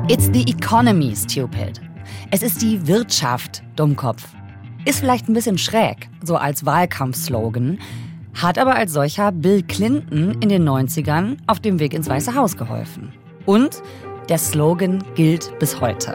It's the economy, stupid. Es ist die Wirtschaft, Dummkopf. Ist vielleicht ein bisschen schräg, so als Wahlkampfslogan, hat aber als solcher Bill Clinton in den 90ern auf dem Weg ins Weiße Haus geholfen. Und der Slogan gilt bis heute.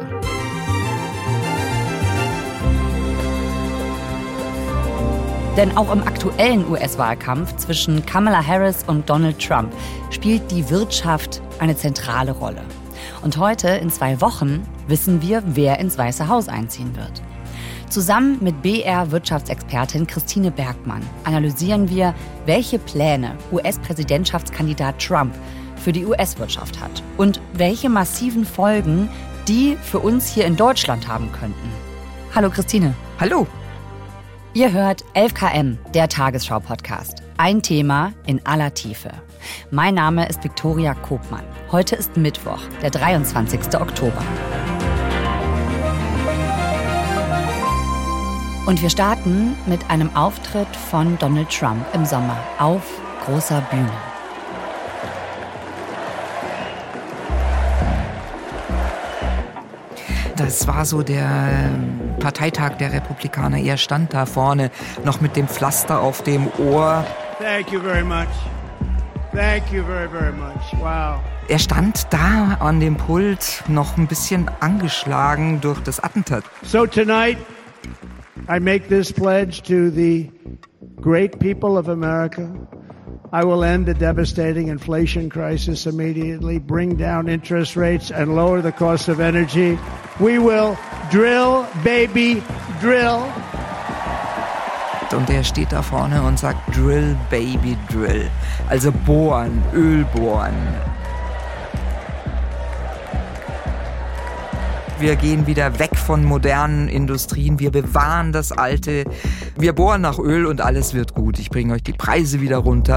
Denn auch im aktuellen US-Wahlkampf zwischen Kamala Harris und Donald Trump spielt die Wirtschaft eine zentrale Rolle. Und heute, in 2 Wochen, wissen wir, wer ins Weiße Haus einziehen wird. Zusammen mit BR-Wirtschaftsexpertin Christine Bergmann analysieren wir, welche Pläne US-Präsidentschaftskandidat Trump für die US-Wirtschaft hat und welche massiven Folgen die für uns hier in Deutschland haben könnten. Hallo Christine. Hallo. Ihr hört 11KM, der Tagesschau-Podcast. Ein Thema in aller Tiefe. Mein Name ist Viktoria Kopmann. Heute ist Mittwoch, der 23. Oktober. Und wir starten mit einem Auftritt von Donald Trump im Sommer auf großer Bühne. Das war so der Parteitag der Republikaner. Er stand da vorne noch mit dem Pflaster auf dem Ohr. Thank you very much. Thank you very, very much. Wow. Er stand da an dem Pult noch ein bisschen angeschlagen durch das Attentat. So tonight, I make this pledge to the great people of America. I will end the devastating inflation crisis immediately, bring down interest rates and lower the cost of energy. We will drill, baby, drill. Und er steht da vorne und sagt, Drill, Baby, Drill. Also bohren, Öl bohren. Wir gehen wieder weg von modernen Industrien. Wir bewahren das Alte. Wir bohren nach Öl und alles wird gut. Ich bringe euch die Preise wieder runter.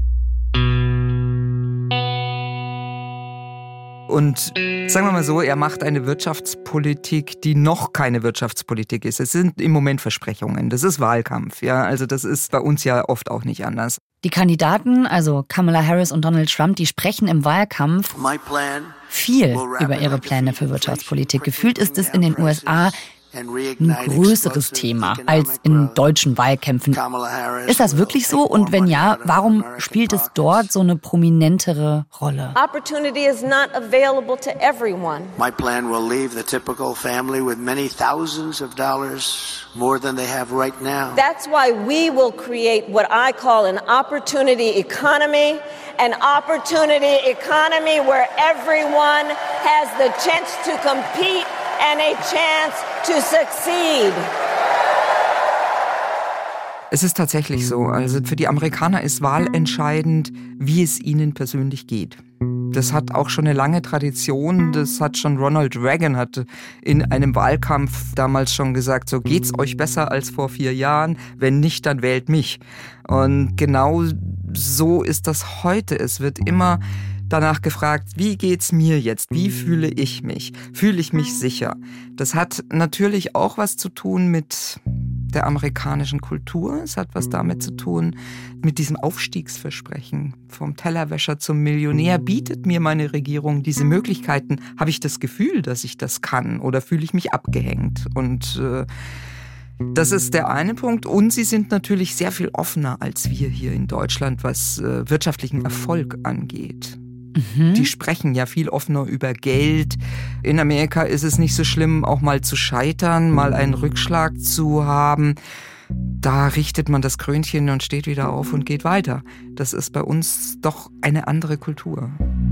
Und sagen wir mal so, er macht eine Wirtschaftspolitik, die noch keine Wirtschaftspolitik ist. Es sind im Moment Versprechungen. Das ist Wahlkampf. Ja, also das ist bei uns ja oft auch nicht anders. Die Kandidaten, also Kamala Harris und Donald Trump, die sprechen im Wahlkampf viel über ihre Pläne für Wirtschaftspolitik. Gefühlt ist es in den USA ein größeres Thema als in deutschen Wahlkämpfen. Ist das wirklich so? Und wenn ja, warum spielt es dort so eine prominentere Rolle? Opportunity is not available to everyone. My plan will leave the typical family with many thousands of dollars more than they have right now. That's why we will create what I call an opportunity economy, an opportunity economy where everyone has the chance to compete and a chance to succeed. Es ist tatsächlich so. Also für die Amerikaner ist wahlentscheidend, wie es ihnen persönlich geht. Das hat auch schon eine lange Tradition. Das hat schon Ronald Reagan hat in einem Wahlkampf damals schon gesagt, so geht's euch besser als vor 4 Jahren. Wenn nicht, dann wählt mich. Und genau so ist das heute. Es wird immer danach gefragt, wie geht's mir jetzt? Wie fühle ich mich? Fühle ich mich sicher? Das hat natürlich auch was zu tun mit der amerikanischen Kultur. Es hat was damit zu tun mit diesem Aufstiegsversprechen. Vom Tellerwäscher zum Millionär. Bietet mir meine Regierung diese Möglichkeiten? Habe ich das Gefühl, dass ich das kann? Oder fühle ich mich abgehängt? Und das ist der eine Punkt. Und sie sind natürlich sehr viel offener als wir hier in Deutschland, was wirtschaftlichen Erfolg angeht. Die sprechen ja viel offener über Geld. In Amerika ist es nicht so schlimm, auch mal zu scheitern, mal einen Rückschlag zu haben. Da richtet man das Krönchen und steht wieder auf und geht weiter. Das ist bei uns doch eine andere Kultur.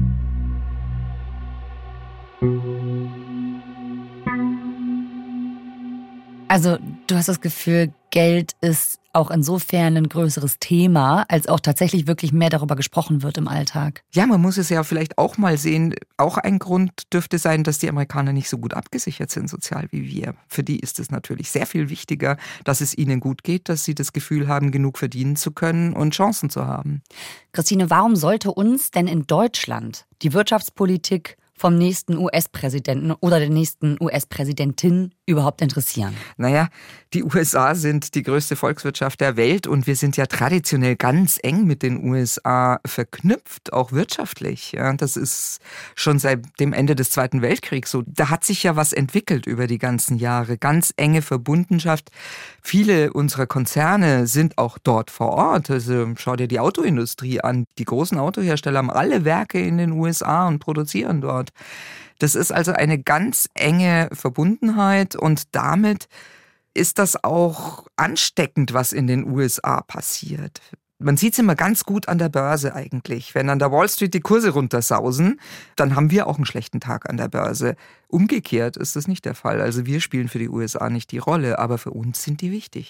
Also du hast das Gefühl, Geld ist auch insofern ein größeres Thema, als auch tatsächlich wirklich mehr darüber gesprochen wird im Alltag. Ja, man muss es ja vielleicht auch mal sehen. Auch ein Grund dürfte sein, dass die Amerikaner nicht so gut abgesichert sind sozial wie wir. Für die ist es natürlich sehr viel wichtiger, dass es ihnen gut geht, dass sie das Gefühl haben, genug verdienen zu können und Chancen zu haben. Christine, warum sollte uns denn in Deutschland die Wirtschaftspolitik vom nächsten US-Präsidenten oder der nächsten US-Präsidentin überhaupt interessieren? Naja, die USA sind die größte Volkswirtschaft der Welt und wir sind ja traditionell ganz eng mit den USA verknüpft, auch wirtschaftlich. Ja, das ist schon seit dem Ende des Zweiten Weltkriegs so. Da hat sich ja was entwickelt über die ganzen Jahre. Ganz enge Verbundenschaft. Viele unserer Konzerne sind auch dort vor Ort. Also schau dir die Autoindustrie an. Die großen Autohersteller haben alle Werke in den USA und produzieren dort. Das ist also eine ganz enge Verbundenheit und damit ist das auch ansteckend, was in den USA passiert. Man sieht es immer ganz gut an der Börse eigentlich. Wenn an der Wall Street die Kurse runtersausen, dann haben wir auch einen schlechten Tag an der Börse. Umgekehrt ist das nicht der Fall. Also wir spielen für die USA nicht die Rolle, aber für uns sind die wichtig.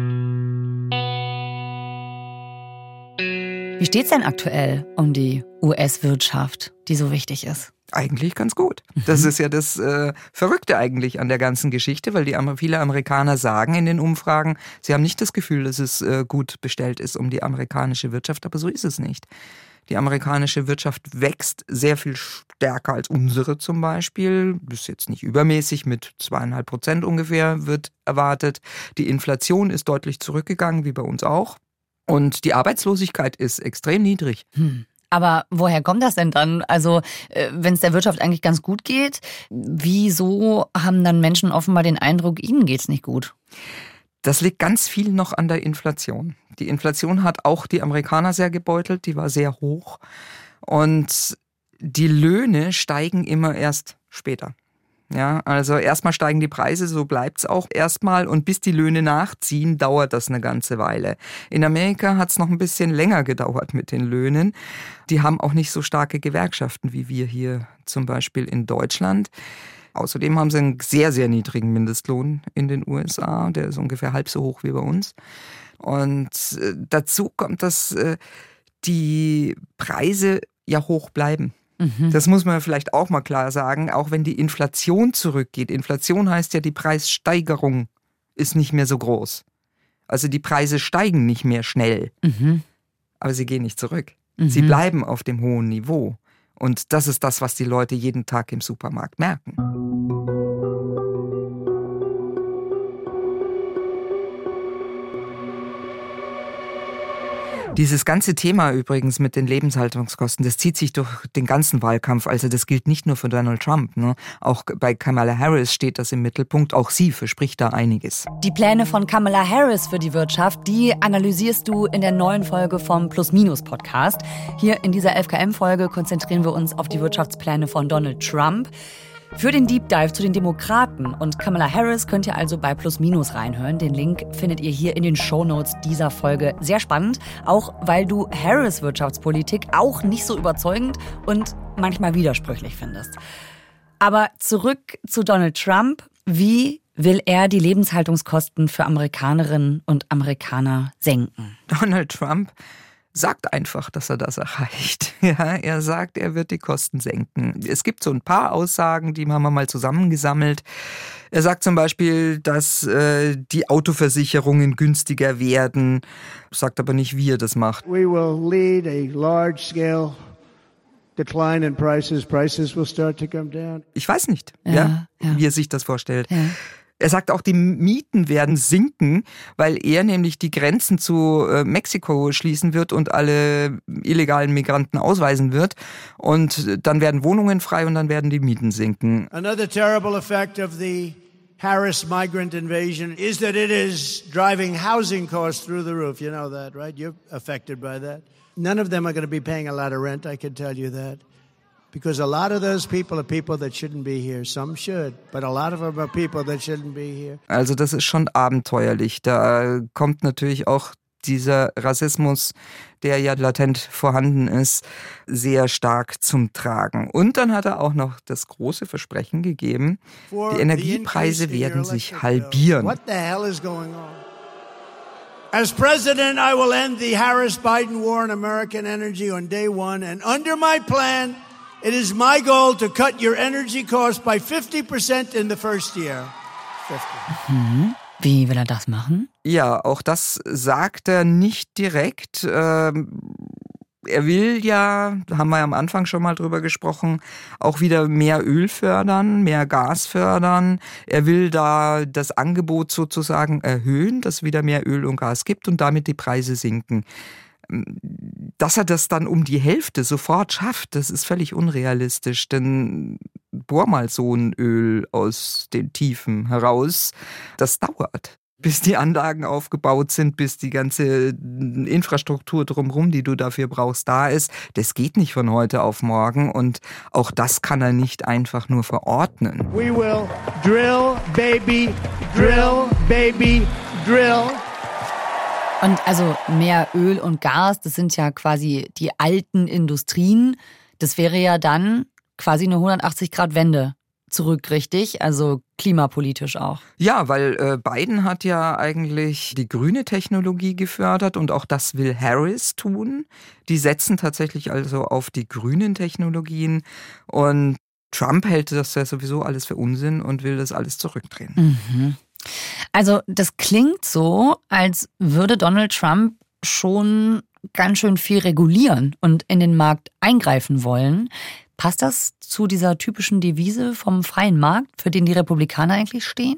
Wie steht es denn aktuell um die US-Wirtschaft, die so wichtig ist? Eigentlich ganz gut. Das ist ja das Verrückte eigentlich an der ganzen Geschichte, weil viele Amerikaner sagen in den Umfragen, sie haben nicht das Gefühl, dass es gut bestellt ist um die amerikanische Wirtschaft, aber so ist es nicht. Die amerikanische Wirtschaft wächst sehr viel stärker als unsere zum Beispiel. Das ist jetzt nicht übermäßig, mit 2,5% ungefähr wird erwartet. Die Inflation ist deutlich zurückgegangen, wie bei uns auch. Und die Arbeitslosigkeit ist extrem niedrig. Aber woher kommt das denn dann? Also wenn es der Wirtschaft eigentlich ganz gut geht, wieso haben dann Menschen offenbar den Eindruck, ihnen geht's nicht gut? Das liegt ganz viel noch an der Inflation. Die Inflation hat auch die Amerikaner sehr gebeutelt, die war sehr hoch. Und die Löhne steigen immer erst später. Ja, also erstmal steigen die Preise, so bleibt's auch erstmal. Und bis die Löhne nachziehen, dauert das eine ganze Weile. In Amerika hat's noch ein bisschen länger gedauert mit den Löhnen. Die haben auch nicht so starke Gewerkschaften wie wir hier zum Beispiel in Deutschland. Außerdem haben sie einen sehr, sehr niedrigen Mindestlohn in den USA. Der ist ungefähr halb so hoch wie bei uns. Und dazu kommt, dass die Preise ja hoch bleiben. Das muss man vielleicht auch mal klar sagen, auch wenn die Inflation zurückgeht. Inflation heißt ja, die Preissteigerung ist nicht mehr so groß. Also die Preise steigen nicht mehr schnell, aber sie gehen nicht zurück. Sie bleiben auf dem hohen Niveau. Und das ist das, was die Leute jeden Tag im Supermarkt merken. Dieses ganze Thema übrigens mit den Lebenshaltungskosten, das zieht sich durch den ganzen Wahlkampf. Also das gilt nicht nur für Donald Trump, ne? Auch bei Kamala Harris steht das im Mittelpunkt. Auch sie verspricht da einiges. Die Pläne von Kamala Harris für die Wirtschaft, die analysierst du in der neuen Folge vom Plus-Minus-Podcast. Hier in dieser 11KM-Folge konzentrieren wir uns auf die Wirtschaftspläne von Donald Trump. Für den Deep Dive zu den Demokraten und Kamala Harris könnt ihr also bei Plus Minus reinhören. Den Link findet ihr hier in den Shownotes dieser Folge. Sehr spannend, auch weil du Harris' Wirtschaftspolitik auch nicht so überzeugend und manchmal widersprüchlich findest. Aber zurück zu Donald Trump. Wie will er die Lebenshaltungskosten für Amerikanerinnen und Amerikaner senken? Donald Trump sagt einfach, dass er das erreicht. Ja, er sagt, er wird die Kosten senken. Es gibt so ein paar Aussagen, die haben wir mal zusammengesammelt. Er sagt zum Beispiel, dass die Autoversicherungen günstiger werden, sagt aber nicht, wie er das macht. We will lead a large-scale decline in prices. Prices will start to come down. Ich weiß nicht, wie er sich das vorstellt. Ja. Er sagt auch, die Mieten werden sinken, weil er nämlich die Grenzen zu Mexiko schließen wird und alle illegalen Migranten ausweisen wird. Und dann werden Wohnungen frei und dann werden die Mieten sinken. Another terrible effect of the Harris migrant invasion is that it is driving housing costs through the roof. You know that, right? You're affected by that. None of them are going to be paying a lot of rent, I can tell you that. Because a lot of those people are people that shouldn't be here. Some should, but a lot of them are people that shouldn't be here. Also das ist schon abenteuerlich. Da kommt natürlich auch dieser Rassismus, der ja latent vorhanden ist, sehr stark zum Tragen. Und dann hat er auch noch das große Versprechen gegeben, die Energiepreise werden sich halbieren. What the hell is going on? As president, I will end the Harris-Biden war on American energy on day one. And under my plan, it is my goal to cut your energy costs by 50% in the first year. 50. Wie will er das machen? Ja, auch das sagt er nicht direkt. Er will ja, haben wir am Anfang schon mal drüber gesprochen, auch wieder mehr Öl fördern, mehr Gas fördern. Er will da das Angebot sozusagen erhöhen, dass es wieder mehr Öl und Gas gibt und damit die Preise sinken. Dass er das dann um die Hälfte sofort schafft, das ist völlig unrealistisch, denn bohr mal so ein Öl aus den Tiefen heraus, das dauert. Bis die Anlagen aufgebaut sind, bis die ganze Infrastruktur drumherum, die du dafür brauchst, da ist. Das geht nicht von heute auf morgen und auch das kann er nicht einfach nur verordnen. We will drill, baby, drill, baby, drill. Und also mehr Öl und Gas, das sind ja quasi die alten Industrien. Das wäre ja dann quasi eine 180-Grad-Wende zurück, richtig? Also klimapolitisch auch. Ja, weil Biden hat ja eigentlich die grüne Technologie gefördert und auch das will Harris tun. Die setzen tatsächlich also auf die grünen Technologien und Trump hält das ja sowieso alles für Unsinn und will das alles zurückdrehen. Mhm. Also das klingt so, als würde Donald Trump schon ganz schön viel regulieren und in den Markt eingreifen wollen. Passt das zu dieser typischen Devise vom freien Markt, für den die Republikaner eigentlich stehen?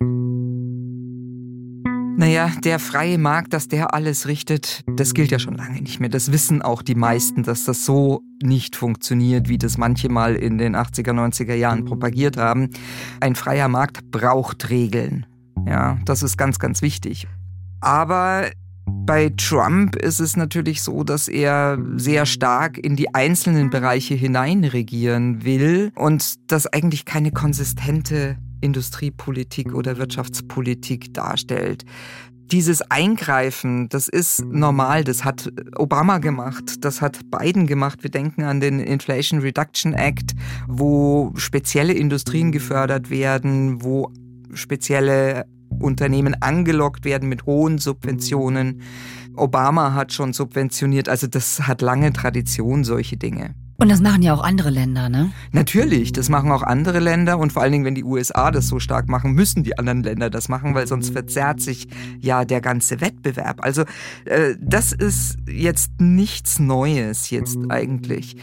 Naja, der freie Markt, dass der alles richtet, das gilt ja schon lange nicht mehr. Das wissen auch die meisten, dass das so nicht funktioniert, wie das manche mal in den 80er, 90er Jahren propagiert haben. Ein freier Markt braucht Regeln. Ja, das ist ganz, ganz wichtig. Aber bei Trump ist es natürlich so, dass er sehr stark in die einzelnen Bereiche hineinregieren will und das eigentlich keine konsistente Industriepolitik oder Wirtschaftspolitik darstellt. Dieses Eingreifen, das ist normal, das hat Obama gemacht, das hat Biden gemacht. Wir denken an den Inflation Reduction Act, wo spezielle Industrien gefördert werden, wo spezielle Unternehmen angelockt werden mit hohen Subventionen. Obama hat schon subventioniert, also das hat lange Tradition, solche Dinge. Und das machen ja auch andere Länder, ne? Natürlich, das machen auch andere Länder und vor allen Dingen, wenn die USA das so stark machen, müssen die anderen Länder das machen, weil sonst verzerrt sich ja der ganze Wettbewerb. Also das ist jetzt nichts Neues jetzt eigentlich.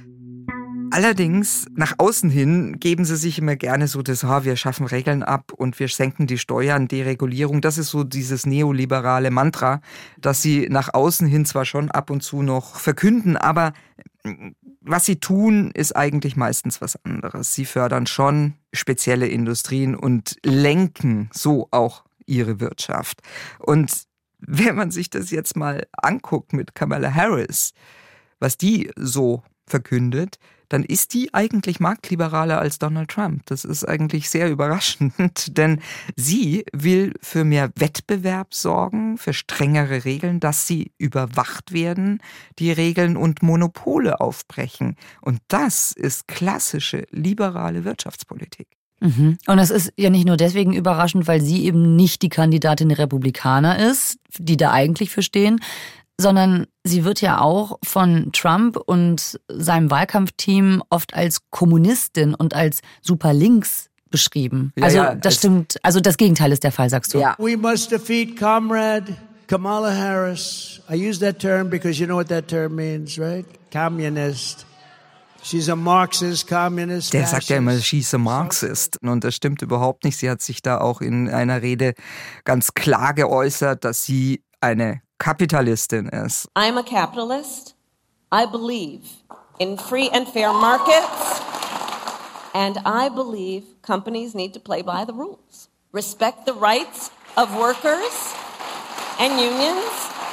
Allerdings, nach außen hin geben sie sich immer gerne so das, wir schaffen Regeln ab und wir senken die Steuern, Deregulierung. Das ist so dieses neoliberale Mantra, das sie nach außen hin zwar schon ab und zu noch verkünden, aber was sie tun, ist eigentlich meistens was anderes. Sie fördern schon spezielle Industrien und lenken so auch ihre Wirtschaft. Und wenn man sich das jetzt mal anguckt mit Kamala Harris, was die so verkündet, dann ist die eigentlich marktliberaler als Donald Trump. Das ist eigentlich sehr überraschend, denn sie will für mehr Wettbewerb sorgen, für strengere Regeln, dass sie überwacht werden, die Regeln und Monopole aufbrechen. Und das ist klassische liberale Wirtschaftspolitik. Mhm. Und das ist ja nicht nur deswegen überraschend, weil sie eben nicht die Kandidatin der Republikaner ist, die da eigentlich für stehen, sondern sie wird ja auch von Trump und seinem Wahlkampfteam oft als Kommunistin und als super links beschrieben. Ja, also das stimmt, also das Gegenteil ist der Fall, sagst du. Ja. We must defeat Comrade Kamala Harris. I use that term because you know what that term means, right? Communist. She's a Marxist, Communist. Der sagt ja immer, she's a Marxist. Und das stimmt überhaupt nicht. Sie hat sich da auch in einer Rede ganz klar geäußert, dass sie eine Kapitalistin ist. I'm a capitalist. I believe in free and fair markets. And I believe companies need to play by the rules. Respect the rights of workers and unions.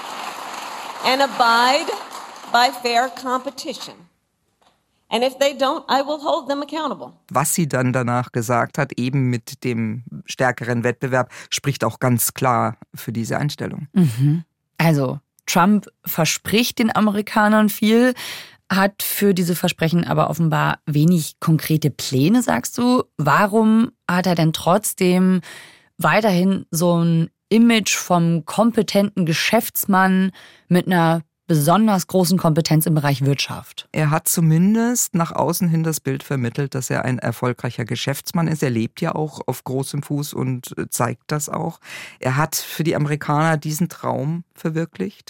And abide by fair competition. And if they don't, I will hold them accountable. Was sie dann danach gesagt hat, eben mit dem stärkeren Wettbewerb, spricht auch ganz klar für diese Einstellung. Mhm. Also, Trump verspricht den Amerikanern viel, hat für diese Versprechen aber offenbar wenig konkrete Pläne, sagst du. Warum hat er denn trotzdem weiterhin so ein Image vom kompetenten Geschäftsmann mit einer besonders großen Kompetenz im Bereich Wirtschaft? Er hat zumindest nach außen hin das Bild vermittelt, dass er ein erfolgreicher Geschäftsmann ist. Er lebt ja auch auf großem Fuß und zeigt das auch. Er hat für die Amerikaner diesen Traum verwirklicht.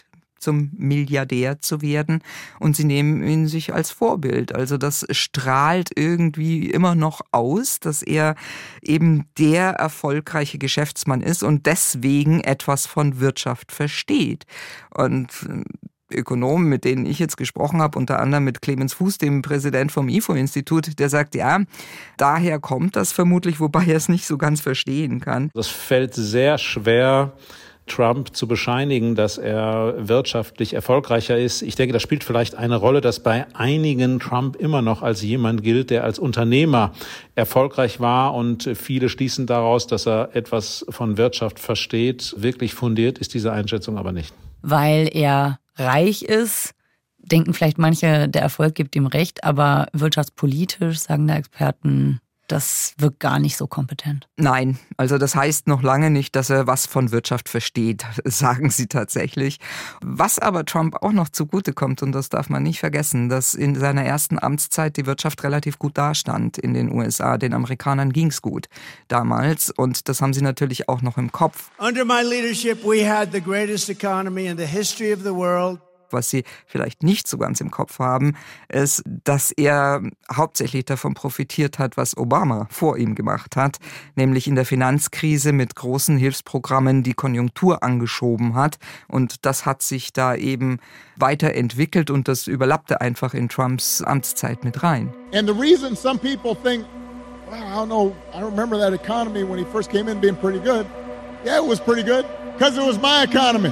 zum Milliardär zu werden. Und sie nehmen ihn sich als Vorbild. Also das strahlt irgendwie immer noch aus, dass er eben der erfolgreiche Geschäftsmann ist und deswegen etwas von Wirtschaft versteht. Und Ökonomen, mit denen ich jetzt gesprochen habe, unter anderem mit Clemens Fuß, dem Präsident vom IFO-Institut, der sagt, ja, daher kommt das vermutlich, wobei er es nicht so ganz verstehen kann. Das fällt sehr schwer, Trump zu bescheinigen, dass er wirtschaftlich erfolgreicher ist. Ich denke, das spielt vielleicht eine Rolle, dass bei einigen Trump immer noch als jemand gilt, der als Unternehmer erfolgreich war, und viele schließen daraus, dass er etwas von Wirtschaft versteht. Wirklich fundiert ist diese Einschätzung aber nicht. Weil er reich ist, denken vielleicht manche, der Erfolg gibt ihm recht, aber wirtschaftspolitisch, sagen da Experten, das wirkt gar nicht so kompetent. Nein, also das heißt noch lange nicht, dass er was von Wirtschaft versteht, sagen sie tatsächlich. Was aber Trump auch noch zugutekommt, und das darf man nicht vergessen, dass in seiner ersten Amtszeit die Wirtschaft relativ gut dastand in den USA. Den Amerikanern ging's gut damals, und das haben sie natürlich auch noch im Kopf. Under my leadership, we had the greatest economy in the history of the world. Was sie vielleicht nicht so ganz im Kopf haben, ist, dass er hauptsächlich davon profitiert hat, was Obama vor ihm gemacht hat, nämlich in der Finanzkrise mit großen Hilfsprogrammen die Konjunktur angeschoben hat, und das hat sich da eben weiterentwickelt und das überlappte einfach in Trumps Amtszeit mit rein. And the reason some people think, well, I don't know, I remember that economy when he first came in being pretty good. Yeah, it was pretty good, because it was my economy.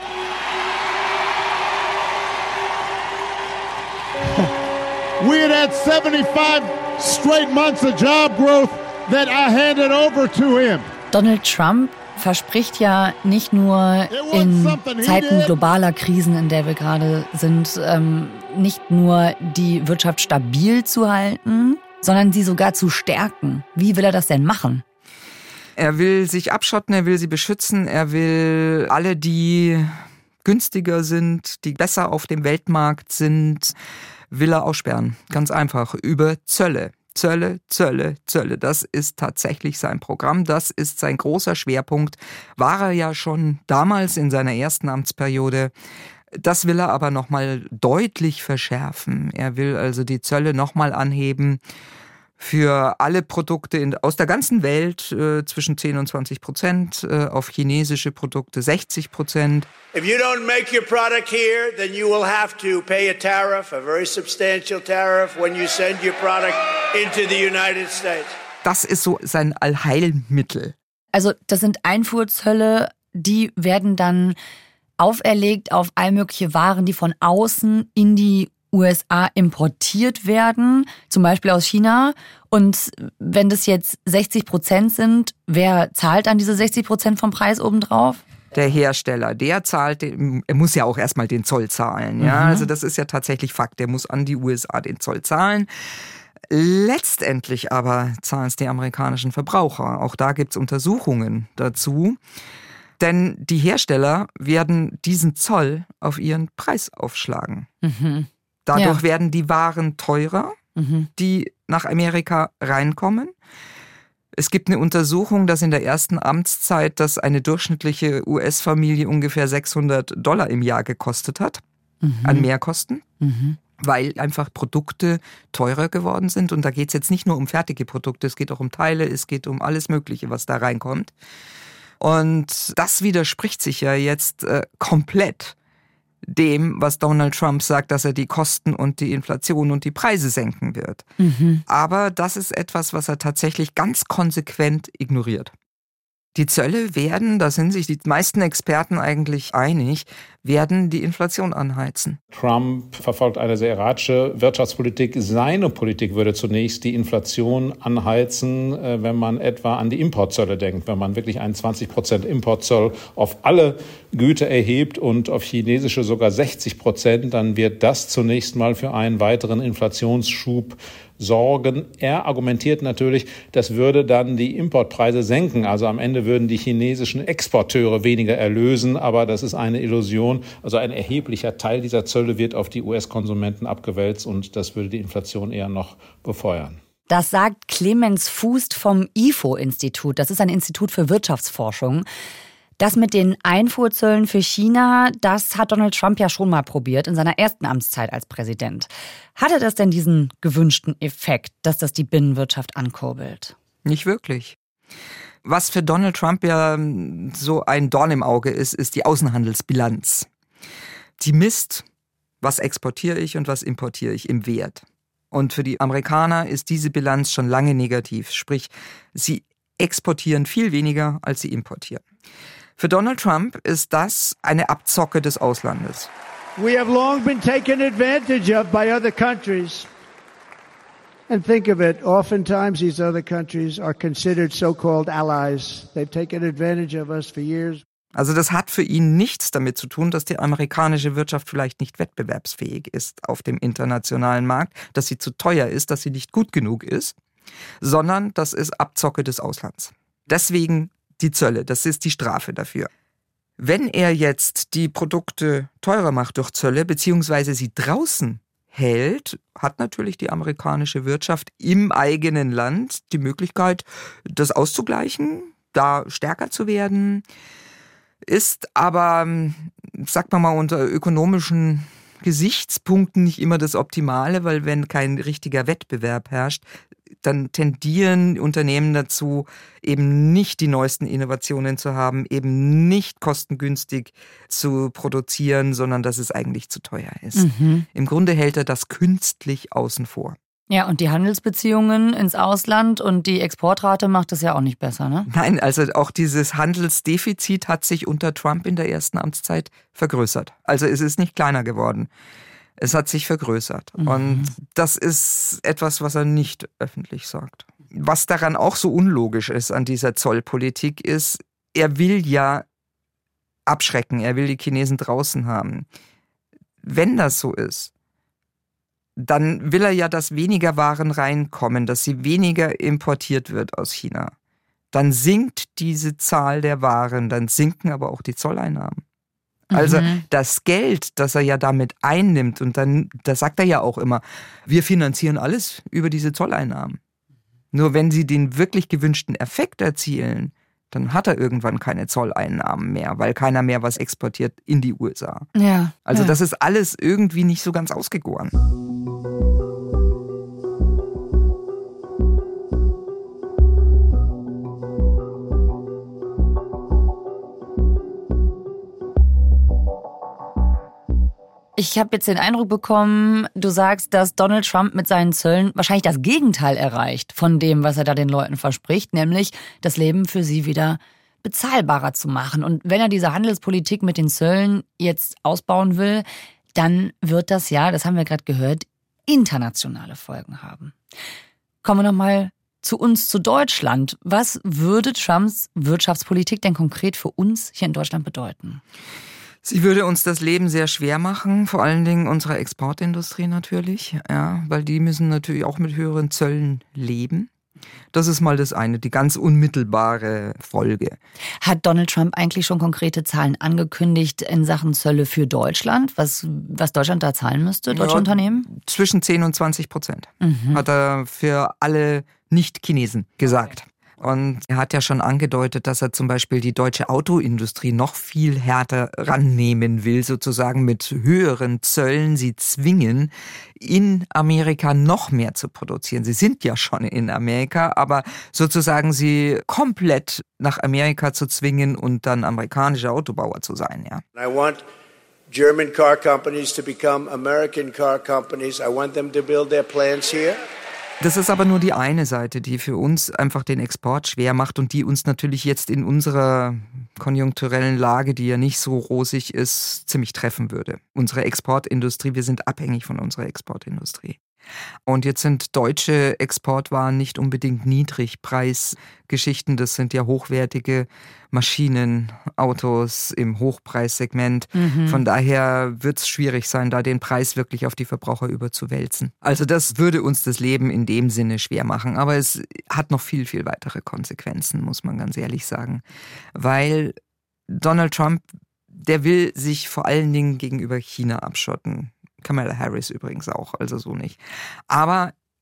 We had 75 straight months of job growth that I handed over to him. Donald Trump verspricht ja nicht nur in Zeiten globaler Krisen, in der wir gerade sind, nicht nur die Wirtschaft stabil zu halten, sondern sie sogar zu stärken. Wie will er das denn machen? Er will sich abschotten, er will sie beschützen, er will alle, die günstiger sind, die besser auf dem Weltmarkt sind, will er aussperren. Ganz einfach. Über Zölle. Zölle. Das ist tatsächlich sein Programm. Das ist sein großer Schwerpunkt. War er ja schon damals in seiner ersten Amtsperiode. Das will er aber nochmal deutlich verschärfen. Er will also die Zölle nochmal anheben für alle Produkte aus der ganzen Welt, zwischen 10 und 20%, auf chinesische Produkte 60%. If you don't make your product here, then you will have to pay a tariff, a very substantial tariff, when you send your product into the United States. Das ist so sein Allheilmittel. Also das sind Einfuhrzölle, die werden dann auferlegt auf all mögliche Waren, die von außen in die USA importiert werden, zum Beispiel aus China. Und wenn das jetzt 60% sind, wer zahlt dann diese 60% vom Preis obendrauf? Der Hersteller, der zahlt, er muss ja auch erstmal den Zoll zahlen. Ja? Also das ist ja tatsächlich Fakt, der muss an die USA den Zoll zahlen. Letztendlich aber zahlen es die amerikanischen Verbraucher. Auch da gibt es Untersuchungen dazu. Denn die Hersteller werden diesen Zoll auf ihren Preis aufschlagen. Dadurch werden die Waren teurer, die nach Amerika reinkommen. Es gibt eine Untersuchung, dass in der ersten Amtszeit das eine durchschnittliche US-Familie ungefähr $600 im Jahr gekostet hat, an Mehrkosten, weil einfach Produkte teurer geworden sind. Und da geht es jetzt nicht nur um fertige Produkte, es geht auch um Teile, es geht um alles Mögliche, was da reinkommt. Und das widerspricht sich ja jetzt komplett dem, was Donald Trump sagt, dass er die Kosten und die Inflation und die Preise senken wird. Aber das ist etwas, was er tatsächlich ganz konsequent ignoriert. Die Zölle werden, da sind sich die meisten Experten eigentlich einig, werden die Inflation anheizen. Trump verfolgt eine sehr erratische Wirtschaftspolitik. Seine Politik würde zunächst die Inflation anheizen, wenn man etwa an die Importzölle denkt. Wenn man wirklich einen 20% Importzoll auf alle Güter erhebt und auf chinesische sogar 60%, dann wird das zunächst mal für einen weiteren Inflationsschub sorgen. Er argumentiert natürlich, das würde dann die Importpreise senken. Also am Ende würden die chinesischen Exporteure weniger erlösen, aber das ist eine Illusion. Also ein erheblicher Teil dieser Zölle wird auf die US-Konsumenten abgewälzt und das würde die Inflation eher noch befeuern. Das sagt Clemens Fuß vom IFO-Institut. Das ist ein Institut für Wirtschaftsforschung. Das mit den Einfuhrzöllen für China, das hat Donald Trump ja schon mal probiert in seiner ersten Amtszeit als Präsident. Hatte das denn diesen gewünschten Effekt, dass das die Binnenwirtschaft ankurbelt? Nicht wirklich. Was für Donald Trump ja so ein Dorn im Auge ist, ist die Außenhandelsbilanz. Die misst, was exportiere ich und was importiere ich im Wert. Und für die Amerikaner ist diese Bilanz schon lange negativ. Sprich, sie exportieren viel weniger, als sie importieren. Für Donald Trump ist das eine Abzocke des Auslandes. We have long been taken advantage of by other countries. And think of it, oftentimes these other countries are considered so-called allies. They've taken advantage of us for years. Also das hat für ihn nichts damit zu tun, dass die amerikanische Wirtschaft vielleicht nicht wettbewerbsfähig ist auf dem internationalen Markt, dass sie zu teuer ist, dass sie nicht gut genug ist, sondern das ist Abzocke des Auslands. Deswegen die Zölle, das ist die Strafe dafür. Wenn er jetzt die Produkte teurer macht durch Zölle, beziehungsweise sie draußen hält, hat natürlich die amerikanische Wirtschaft im eigenen Land die Möglichkeit, das auszugleichen, da stärker zu werden, ist aber, sagt man mal, unter ökonomischen Gesichtspunkten nicht immer das Optimale, weil wenn kein richtiger Wettbewerb herrscht, dann tendieren Unternehmen dazu, eben nicht die neuesten Innovationen zu haben, eben nicht kostengünstig zu produzieren, sondern dass es eigentlich zu teuer ist. Im Grunde hält er das künstlich außen vor. Ja, und die Handelsbeziehungen ins Ausland und die Exportrate macht es ja auch nicht besser, ne? Nein, also auch dieses Handelsdefizit hat sich unter Trump in der ersten Amtszeit vergrößert. Also es ist nicht kleiner geworden. Es hat sich vergrößert. Und das ist etwas, was er nicht öffentlich sagt. Was daran auch so unlogisch ist an dieser Zollpolitik ist, er will ja abschrecken, er will die Chinesen draußen haben. Wenn das so ist, dann will er ja, dass weniger Waren reinkommen, dass sie weniger importiert wird aus China. Dann sinkt diese Zahl der Waren, dann sinken aber auch die Zolleinnahmen. Also das Geld, das er ja damit einnimmt, und dann, das sagt er ja auch immer, wir finanzieren alles über diese Zolleinnahmen. Nur wenn sie den wirklich gewünschten Effekt erzielen, dann hat er irgendwann keine Zolleinnahmen mehr, weil keiner mehr was exportiert in die USA. Ja. Also das ist alles irgendwie nicht so ganz ausgegoren. Ich habe jetzt den Eindruck bekommen, du sagst, dass Donald Trump mit seinen Zöllen wahrscheinlich das Gegenteil erreicht von dem, was er da den Leuten verspricht, nämlich das Leben für sie wieder bezahlbarer zu machen. Und wenn er diese Handelspolitik mit den Zöllen jetzt ausbauen will, dann wird das ja, das haben wir gerade gehört, internationale Folgen haben. Kommen wir nochmal zu uns, zu Deutschland. Was würde Trumps Wirtschaftspolitik denn konkret für uns hier in Deutschland bedeuten? Sie würde uns das Leben sehr schwer machen, vor allen Dingen unserer Exportindustrie natürlich, ja, weil die müssen natürlich auch mit höheren Zöllen leben. Das ist mal das eine, die ganz unmittelbare Folge. Hat Donald Trump eigentlich schon konkrete Zahlen angekündigt in Sachen Zölle für Deutschland, was Deutschland da zahlen müsste, deutsche Unternehmen? Zwischen 10% und 20% hat er für alle Nicht-Chinesen gesagt. Und er hat ja schon angedeutet, dass er zum Beispiel die deutsche Autoindustrie noch viel härter rannehmen will, sozusagen mit höheren Zöllen sie zwingen, in Amerika noch mehr zu produzieren. Sie sind ja schon in Amerika, aber sozusagen sie komplett nach Amerika zu zwingen und dann amerikanische Autobauer zu sein, ja. I want German car companies to become American car companies. I want them to build their plants here. Das ist aber nur die eine Seite, die für uns einfach den Export schwer macht und die uns natürlich jetzt in unserer konjunkturellen Lage, die ja nicht so rosig ist, ziemlich treffen würde. Unsere Exportindustrie, wir sind abhängig von unserer Exportindustrie. Und jetzt sind deutsche Exportwaren nicht unbedingt Niedrigpreisgeschichten, das sind ja hochwertige Maschinen, Autos im Hochpreissegment. Von daher wird es schwierig sein, da den Preis wirklich auf die Verbraucher überzuwälzen. Also das würde uns das Leben in dem Sinne schwer machen, aber es hat noch viel, viel weitere Konsequenzen, muss man ganz ehrlich sagen. Weil Donald Trump, der will sich vor allen Dingen gegenüber China abschotten. Kamala Harris übrigens auch, also so nicht. Aber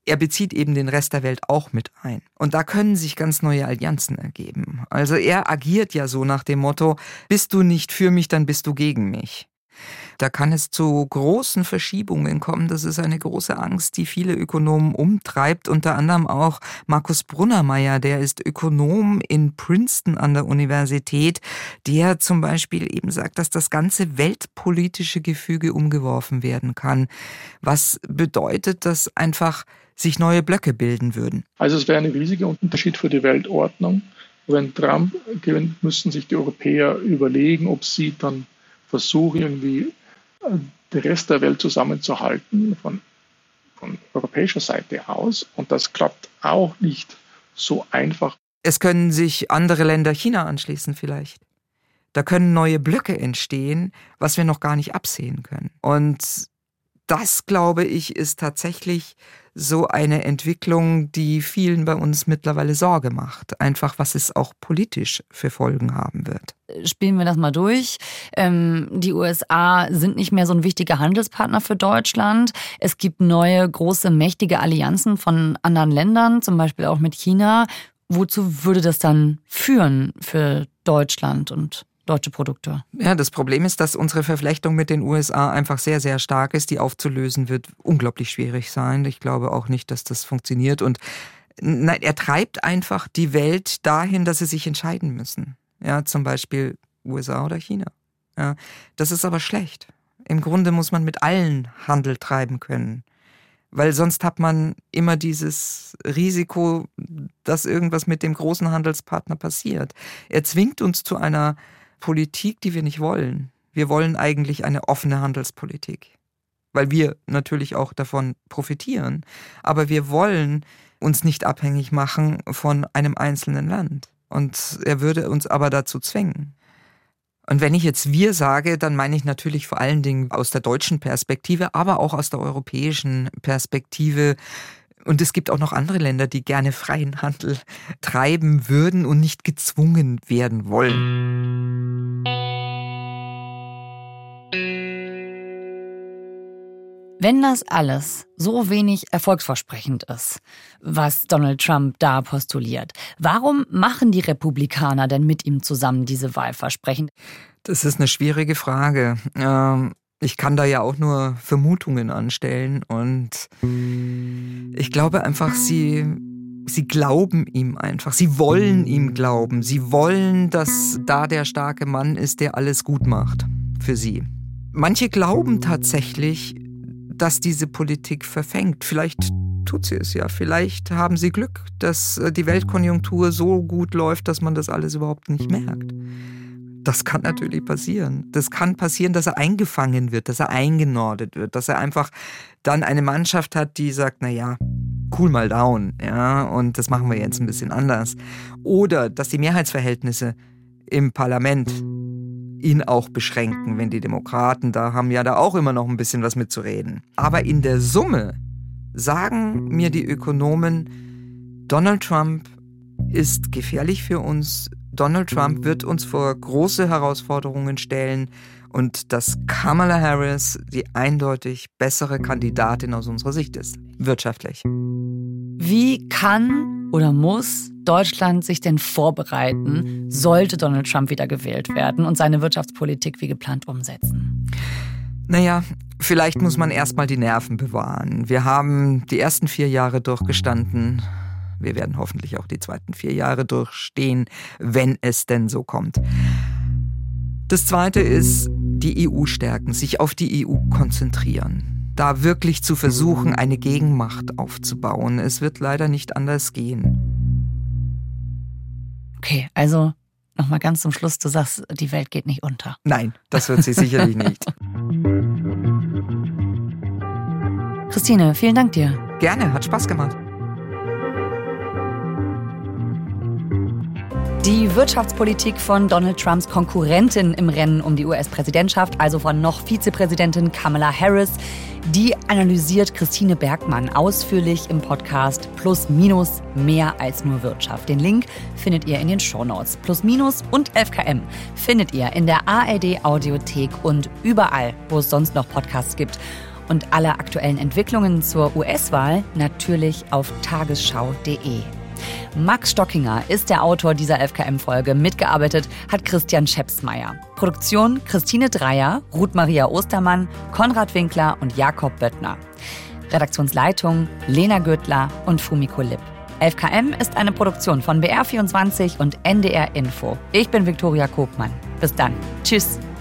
er bezieht eben den Rest der Welt auch mit ein. Und da können sich ganz neue Allianzen ergeben. Also er agiert ja so nach dem Motto, bist du nicht für mich, dann bist du gegen mich. Da kann es zu großen Verschiebungen kommen. Das ist eine große Angst, die viele Ökonomen umtreibt, unter anderem auch Markus Brunnermeier, der ist Ökonom in Princeton an der Universität, der zum Beispiel eben sagt, dass das ganze weltpolitische Gefüge umgeworfen werden kann. Was bedeutet, dass einfach sich neue Blöcke bilden würden? Also es wäre ein riesiger Unterschied für die Weltordnung. Wenn Trump gewinnt, müssen sich die Europäer überlegen, ob sie dann versuchen, irgendwie den Rest der Welt zusammenzuhalten von europäischer Seite aus. Und das klappt auch nicht so einfach. Es können sich andere Länder China anschließen vielleicht. Da können neue Blöcke entstehen, was wir noch gar nicht absehen können. Und das, glaube ich, ist tatsächlich so eine Entwicklung, die vielen bei uns mittlerweile Sorge macht. Einfach, was es auch politisch für Folgen haben wird. Spielen wir das mal durch. Die USA sind nicht mehr so ein wichtiger Handelspartner für Deutschland. Es gibt neue, große, mächtige Allianzen von anderen Ländern, zum Beispiel auch mit China. Wozu würde das dann führen für Deutschland und deutsche Produkte? Ja, das Problem ist, dass unsere Verflechtung mit den USA einfach sehr, sehr stark ist. Die aufzulösen wird unglaublich schwierig sein. Ich glaube auch nicht, dass das funktioniert. Und nein, er treibt einfach die Welt dahin, dass sie sich entscheiden müssen. Ja, zum Beispiel USA oder China. Ja, das ist aber schlecht. Im Grunde muss man mit allen Handel treiben können. Weil sonst hat man immer dieses Risiko, dass irgendwas mit dem großen Handelspartner passiert. Er zwingt uns zu einer Politik, die wir nicht wollen. Wir wollen eigentlich eine offene Handelspolitik, weil wir natürlich auch davon profitieren. Aber wir wollen uns nicht abhängig machen von einem einzelnen Land. Und er würde uns aber dazu zwingen. Und wenn ich jetzt wir sage, dann meine ich natürlich vor allen Dingen aus der deutschen Perspektive, aber auch aus der europäischen Perspektive. Und es gibt auch noch andere Länder, die gerne freien Handel treiben würden und nicht gezwungen werden wollen. Wenn das alles so wenig erfolgsversprechend ist, was Donald Trump da postuliert, warum machen die Republikaner denn mit ihm zusammen diese Wahlversprechen? Das ist eine schwierige Frage. Ich kann da ja auch nur Vermutungen anstellen und ich glaube einfach, sie glauben ihm einfach. Sie wollen ihm glauben. Sie wollen, dass da der starke Mann ist, der alles gut macht für sie. Manche glauben tatsächlich, dass diese Politik verfängt. Vielleicht tut sie es ja. Vielleicht haben sie Glück, dass die Weltkonjunktur so gut läuft, dass man das alles überhaupt nicht merkt. Das kann natürlich passieren. Das kann passieren, dass er eingefangen wird, dass er eingenordet wird, dass er einfach dann eine Mannschaft hat, die sagt, naja, cool mal down, ja, und das machen wir jetzt ein bisschen anders. Oder dass die Mehrheitsverhältnisse im Parlament ihn auch beschränken, wenn die Demokraten da haben ja da auch immer noch ein bisschen was mitzureden. Aber in der Summe sagen mir die Ökonomen, Donald Trump ist gefährlich für uns. Donald Trump wird uns vor große Herausforderungen stellen und dass Kamala Harris die eindeutig bessere Kandidatin aus unserer Sicht ist, wirtschaftlich. Wie kann oder muss Deutschland sich denn vorbereiten, sollte Donald Trump wieder gewählt werden und seine Wirtschaftspolitik wie geplant umsetzen? Naja, vielleicht muss man erstmal die Nerven bewahren. Wir haben die ersten 4 Jahre durchgestanden. Wir werden hoffentlich auch die zweiten 4 Jahre durchstehen, wenn es denn so kommt. Das Zweite ist, die EU stärken, sich auf die EU konzentrieren. Da wirklich zu versuchen, eine Gegenmacht aufzubauen. Es wird leider nicht anders gehen. Okay, also nochmal ganz zum Schluss, du sagst, die Welt geht nicht unter. Nein, das wird sie sicherlich nicht. Christine, vielen Dank dir. Gerne, hat Spaß gemacht. Die Wirtschaftspolitik von Donald Trumps Konkurrentin im Rennen um die US-Präsidentschaft, also von noch Vizepräsidentin Kamala Harris, die analysiert Christine Bergmann ausführlich im Podcast Plus Minus mehr als nur Wirtschaft. Den Link findet ihr in den Shownotes. Plus Minus und 11KM findet ihr in der ARD Audiothek und überall, wo es sonst noch Podcasts gibt. Und alle aktuellen Entwicklungen zur US-Wahl natürlich auf tagesschau.de. Max Stockinger ist der Autor dieser FKM-Folge. Mitgearbeitet hat Christian Schepsmeier. Produktion Christine Dreier, Ruth Maria Ostermann, Konrad Winkler und Jakob Böttner. Redaktionsleitung Lena Göttler und Fumiko Lipp. FKM ist eine Produktion von BR24 und NDR Info. Ich bin Viktoria Kogmann. Bis dann. Tschüss.